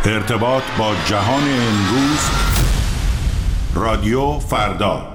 ارتباط با جهان امروز. رادیو فردا.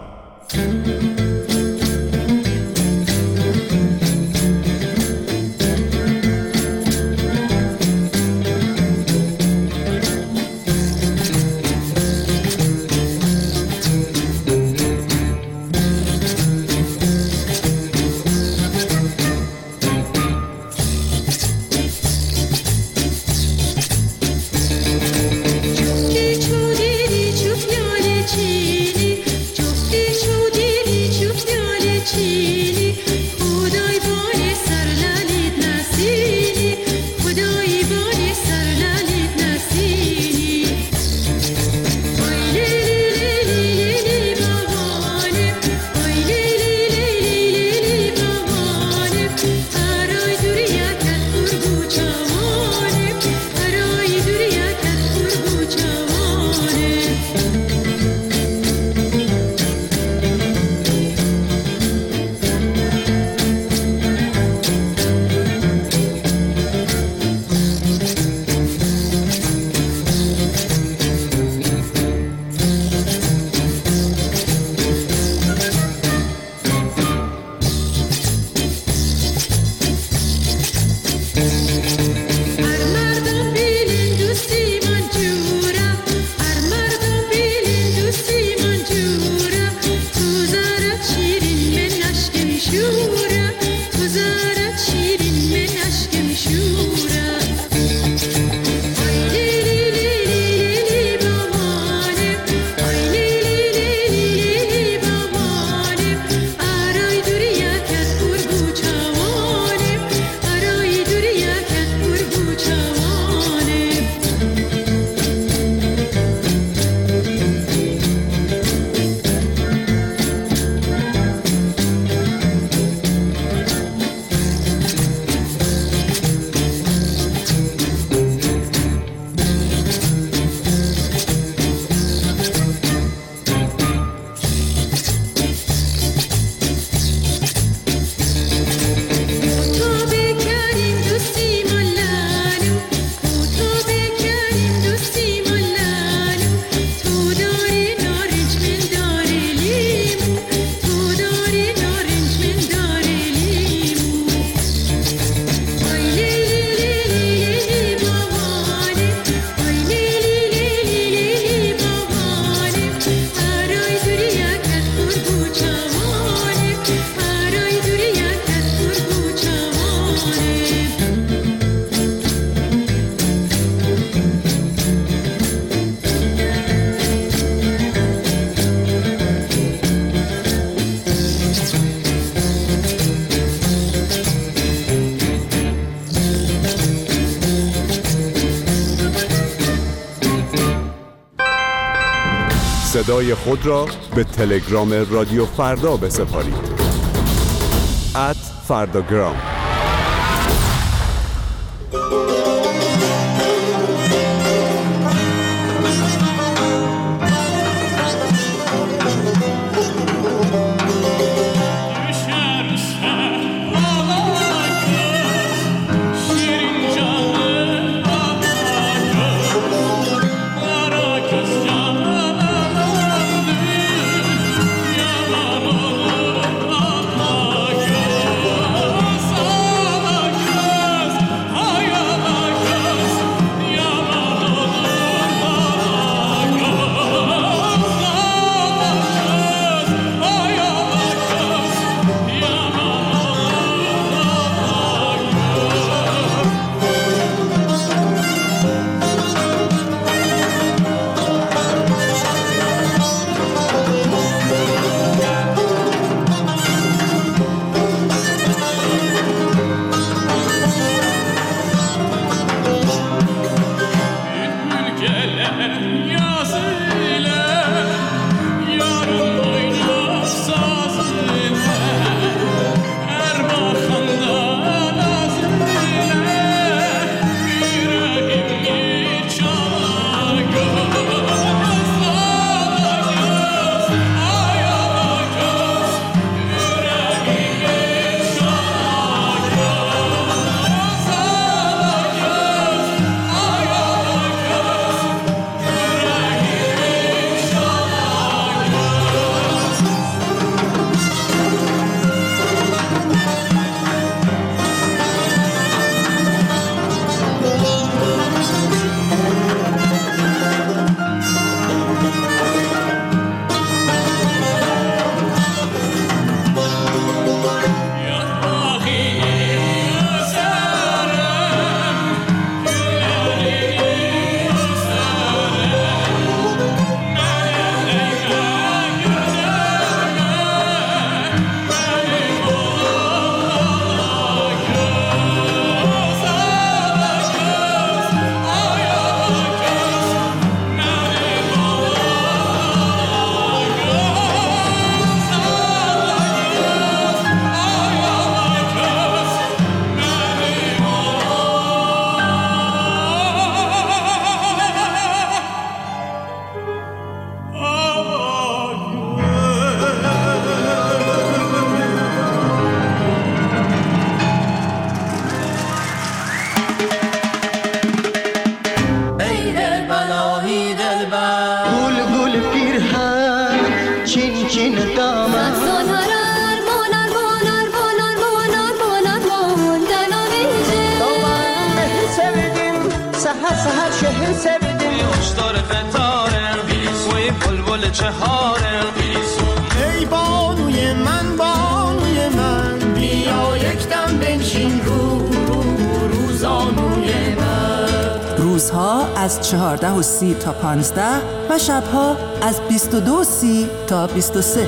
صدای خود را به تلگرام رادیو فردا بسپارید. @فرداگرام. So سحر سحر شهر سبده هشدار قطاره وی بلبل چهاره ای بانوی من بیا یک دم بنشین روزانوی من. روزها از 14:30 تا 15 و شبها از 22:30 تا 23.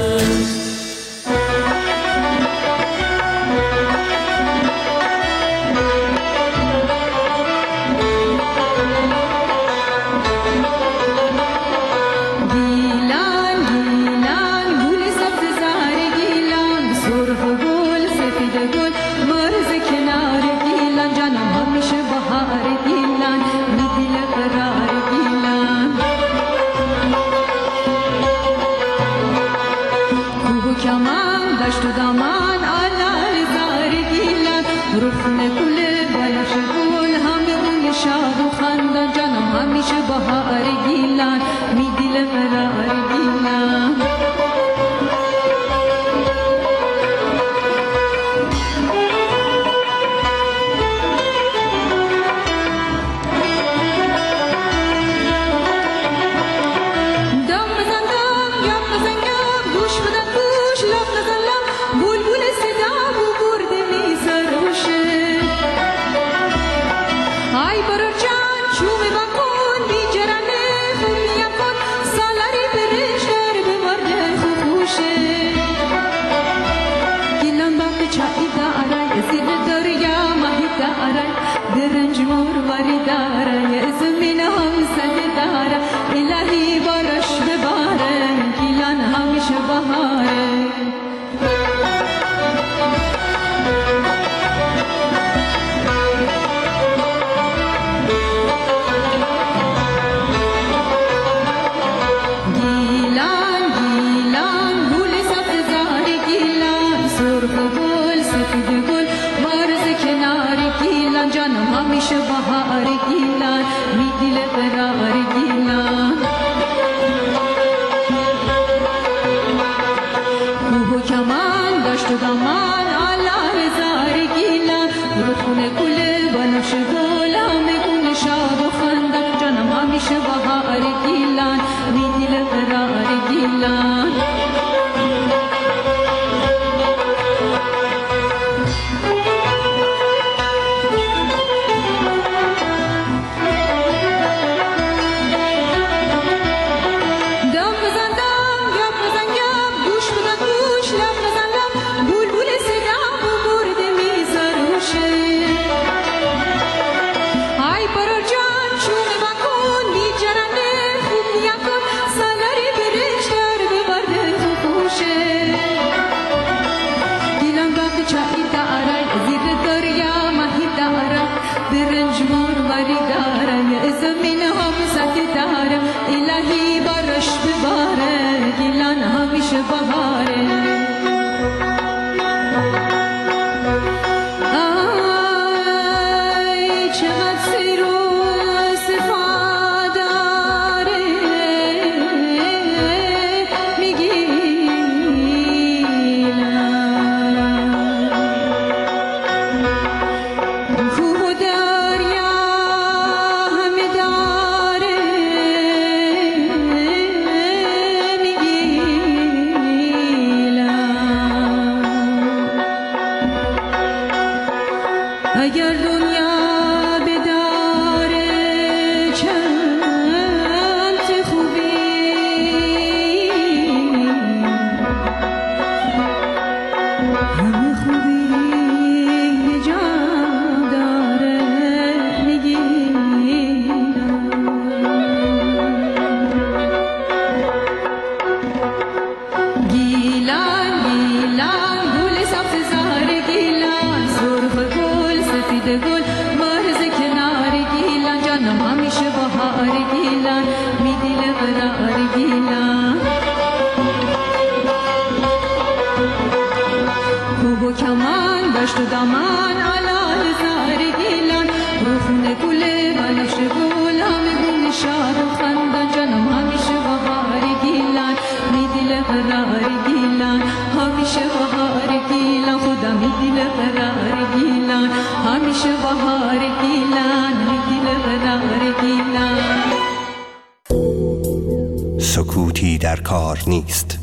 همیشه بهار گیلان دل قرار سکوتی در کار نیست.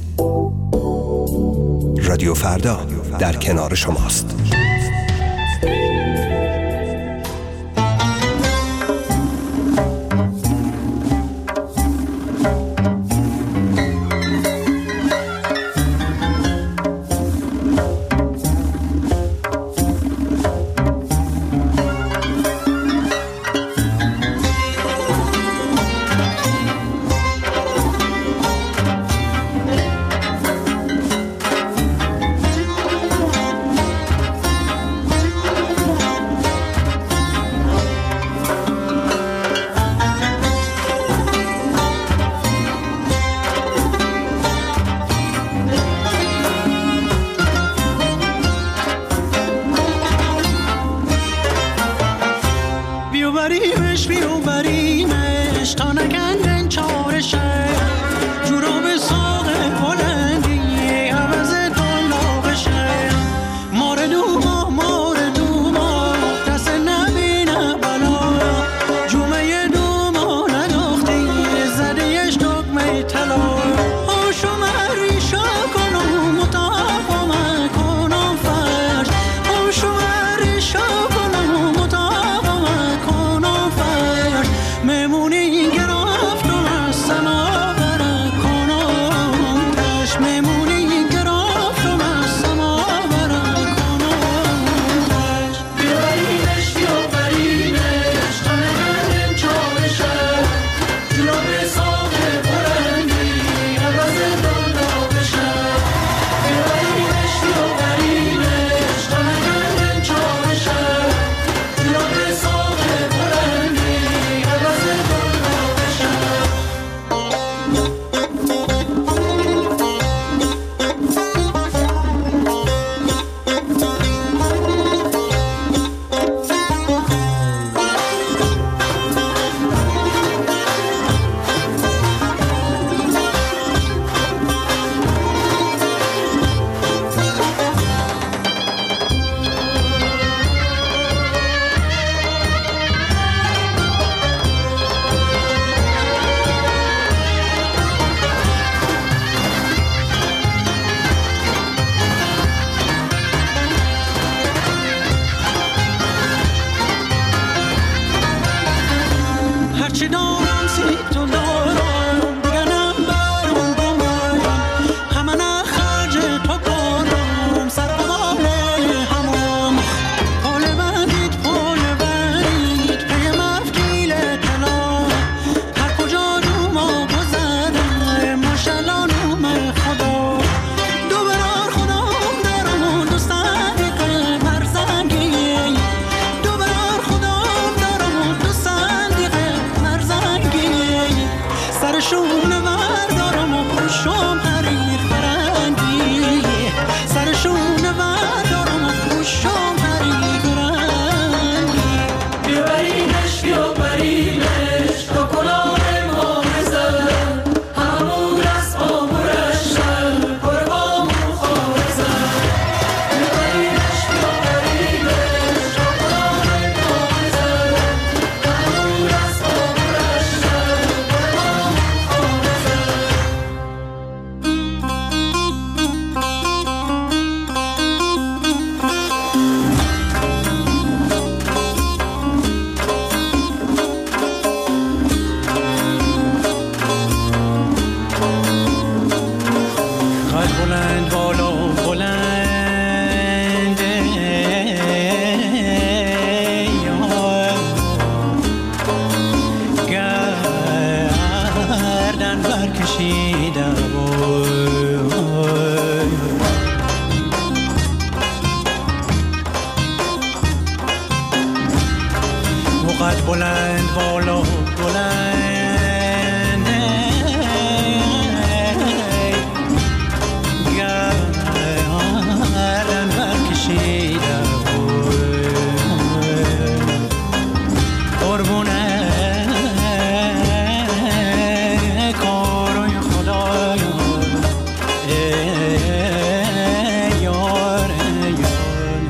رادیو فردا در کنار شماست.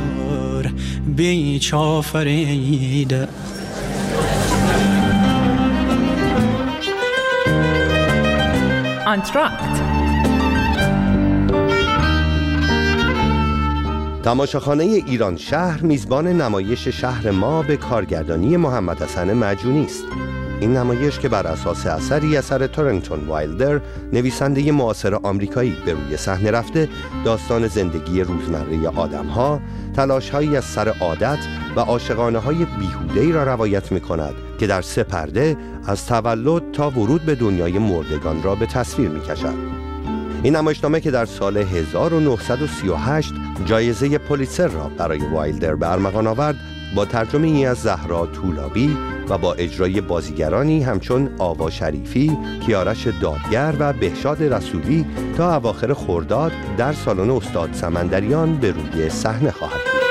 بیچ آفریده. آنتراکت. تماشاخانه ایران شهر میزبان نمایش شهر ما به کارگردانی محمد حسن معجونی است. این نمایش که بر اساس اثر تورنتون وایلدر، نویسنده معاصر آمریکایی، به روی صحنه رفته، داستان زندگی روزمره آدم‌ها، تلاش‌هایی از سر عادت و عاشقانه‌های بیهوده‌ای را روایت می‌کند که در 3 پرده از تولد تا ورود به دنیای مردگان را به تصویر می‌کشد. این نمایشنامه که در سال 1938 جایزه پولیتزر را برای وایلدر به ارمغان آورد، با ترجمه‌ای از زهرا طولابی و با اجرای بازیگرانی همچون آوا شریفی، کیارش دادگر و بهشاد رسولی تا اواخر خرداد در سالن استاد سمندریان به روی صحنه خواهد بود.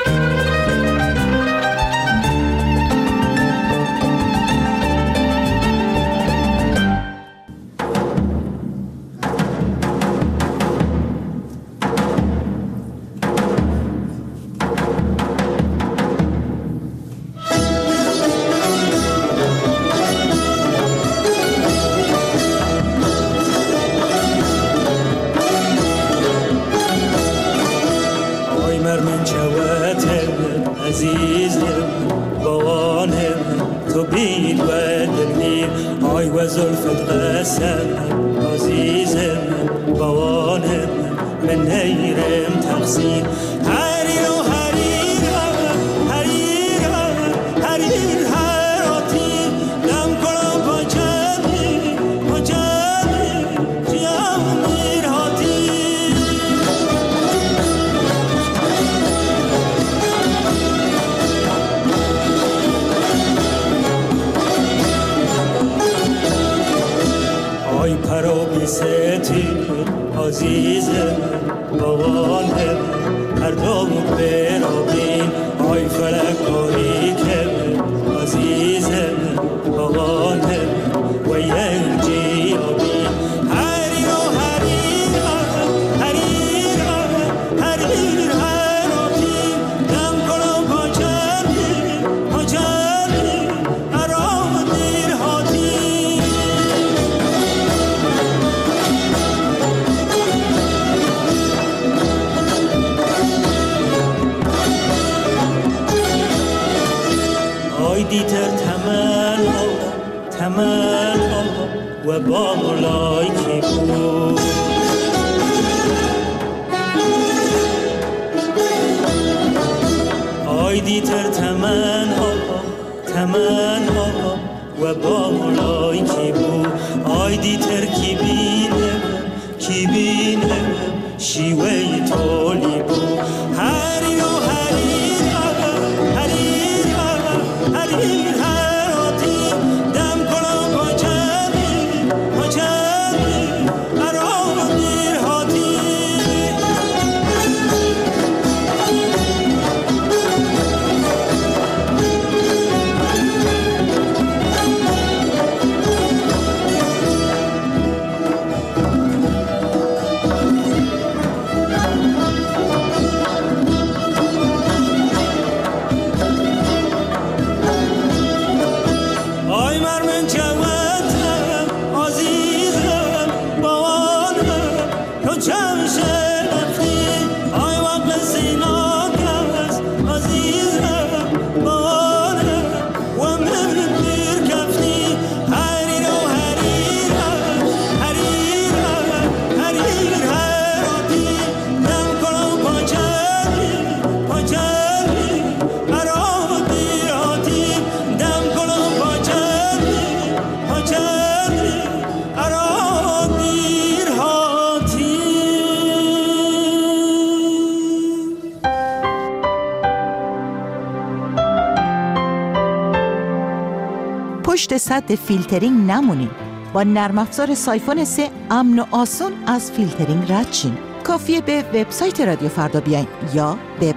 پشت سد فیلترینگ نمونین. با نرم افزار سایفون 3 امن و آسون از فیلترینگ رد شین. کافیه به وبسایت رادیو فردا بیاین یا به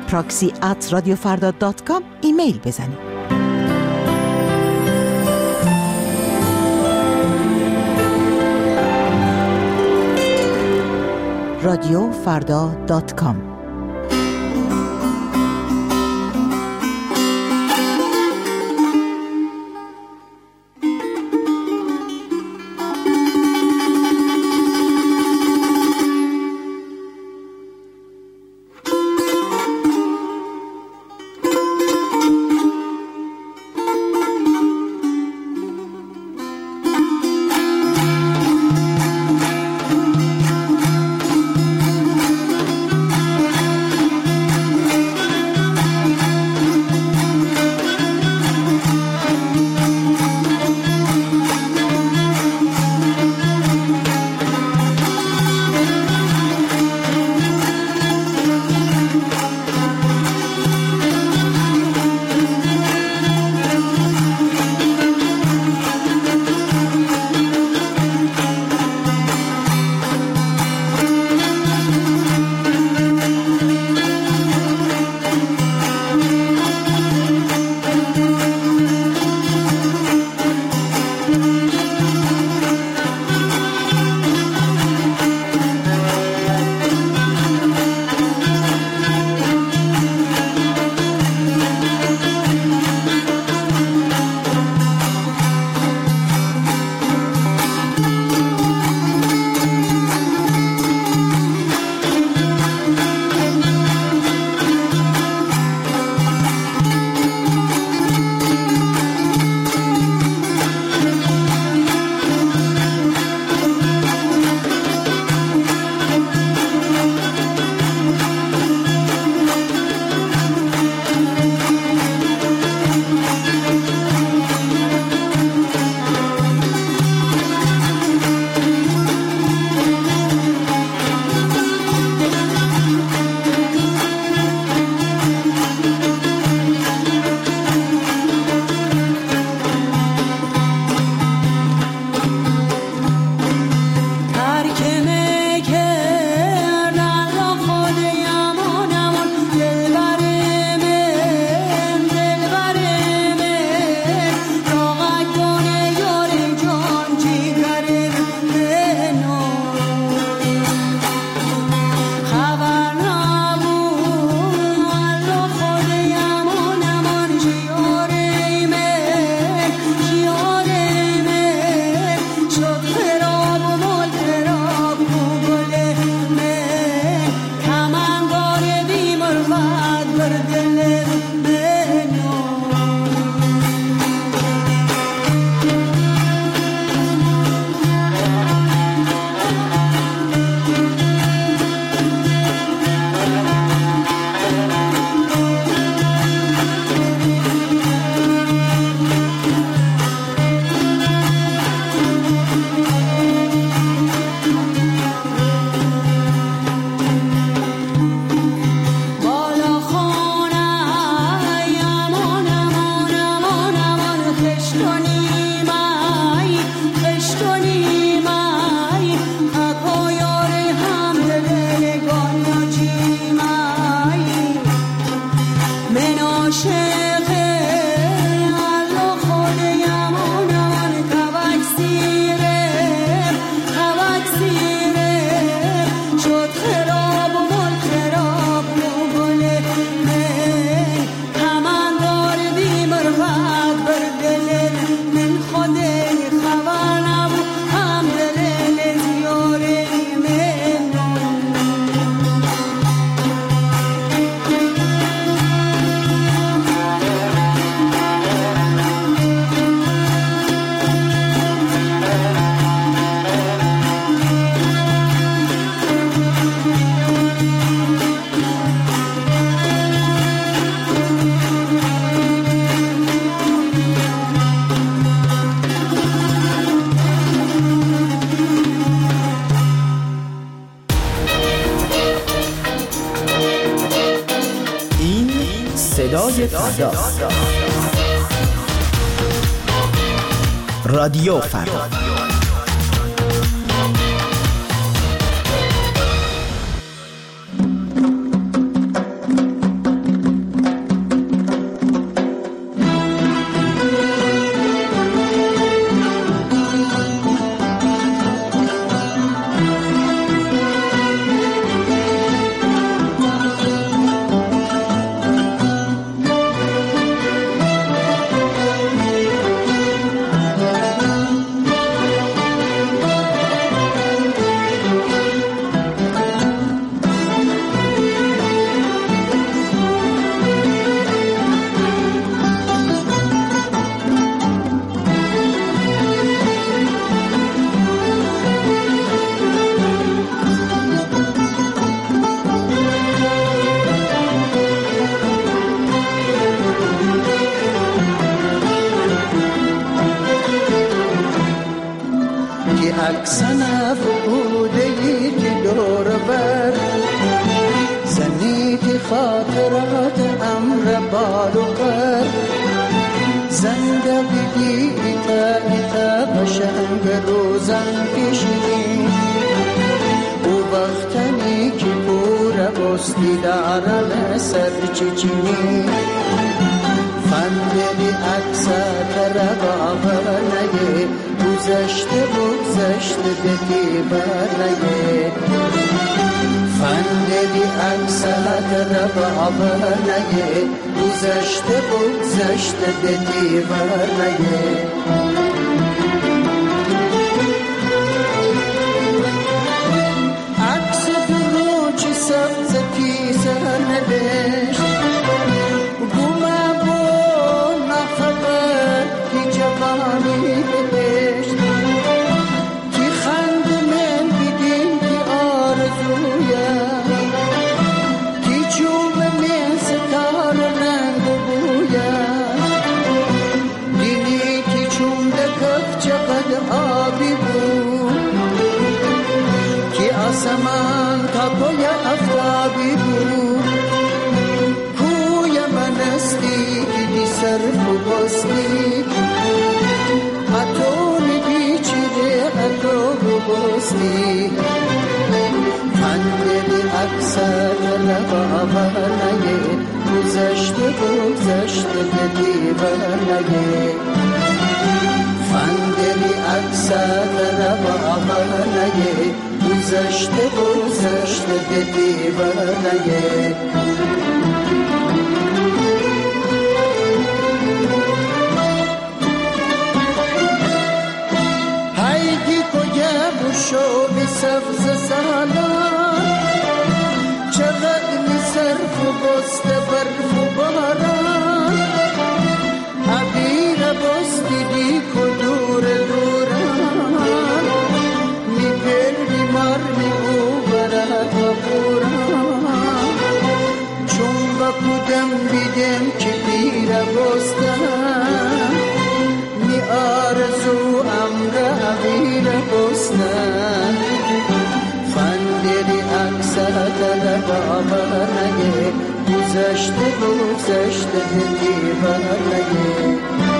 proxy@radiofarda.com ایمیل بزنین. radiofarda.com. فردا. رادیو فردا. اکسن فقودهی که دور بر زنید خاطرات امر بال و پر زندگی ایتا بشنگ روزن کشیدی او وقتنی که پور بستی دارن سر چچینی فندلی اکسر باور نگه گذشته دتی برنگه فندلی اکسر باور نگه گذشته دتی برنگه عکس درو چی سبزتی سر نبشت آسمان تا پای افتابی بود کوی منستی که دی صرف و بستی اتون بیچیده اتو و بستی فندلی اکسر لبابر نگه گذشته دیوار نگه فندلی اکسر لبابر نگه گذشته دیوار نگه هایدی کجا بشو بی سبز سالان چقدر می صرف و بست برف و باران عبیر بستی دی کدور دوران می پر بیمار می او برد و بوران چون با کدم بیدم که پیر بستن می آرزو امر عبیر بستن فندلی اکسر در بابر نگه گذشته دیوار نگه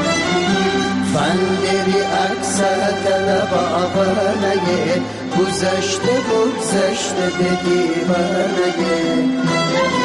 فندلی اکسر در بابر نگه گذشته دیوار نگه